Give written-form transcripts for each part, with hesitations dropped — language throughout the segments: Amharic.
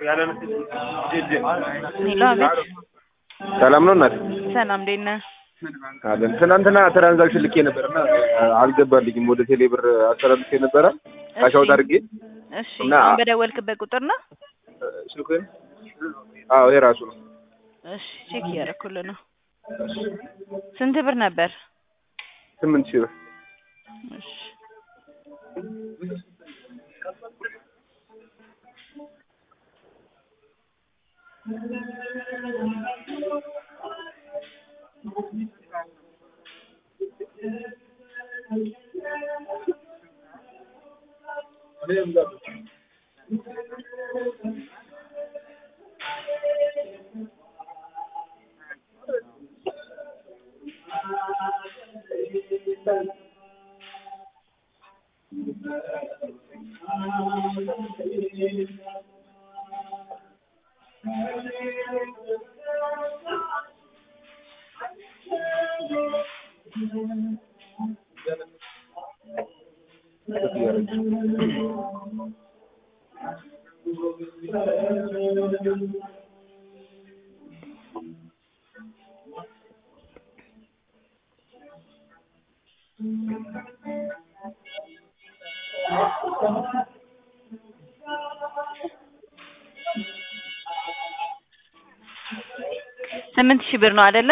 ሄሎ አቤት ሰላም ነው እናት? ሰላም እንዴት ነህ? አለን። ትናንትና ትራንዛክሽን ልኬ ነበርና አልገባልኝም። ወደ ቴሌ ብር አስተላልፌ ነበረ አሻውት አድርጌ። እሺ አሁን በደወልክበት ቁጥር ነው? ስልኩን? አዎ የራሱ ነው። እሺ ቼክ እያደረኩልህ ነው። ስንት ብር ነበር? 8000 ብር። እሺ ስምንት ሺህ ብር ነው አይደለ?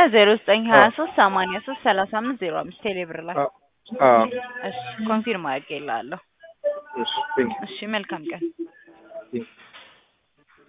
0923833505 ቴሌ ብር ላይ። እሺ ኮንፊርም አድርጌልሃለሁ። እሺ መልካም ቀን።